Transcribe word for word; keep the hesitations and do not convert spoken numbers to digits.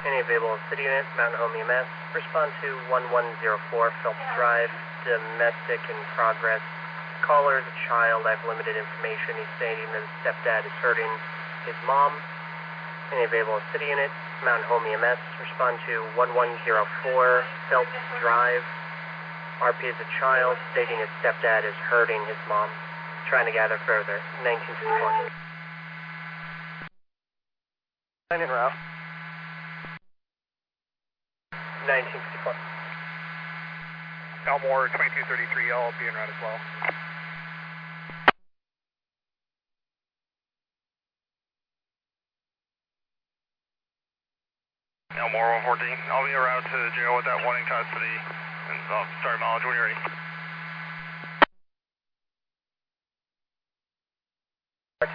Any available city unit, Mountain Home E M S, respond to one one zero four Phelps Drive, domestic in progress. Caller is a child. I have limited information. He's stating that his stepdad is hurting his mom. Any available city unit, Mountain Home E M S, respond to one one zero four Phelps Drive. R P is a child, stating his stepdad is hurting his mom. Trying to gather further. nineteen fifty-four. Line en route. nineteen fifty-four. Elmore twenty-two thirty-three, I'll be en route as well. Elmore one fourteen, I'll be en route to jail with that one in custody. And I'll start mileage when you're ready.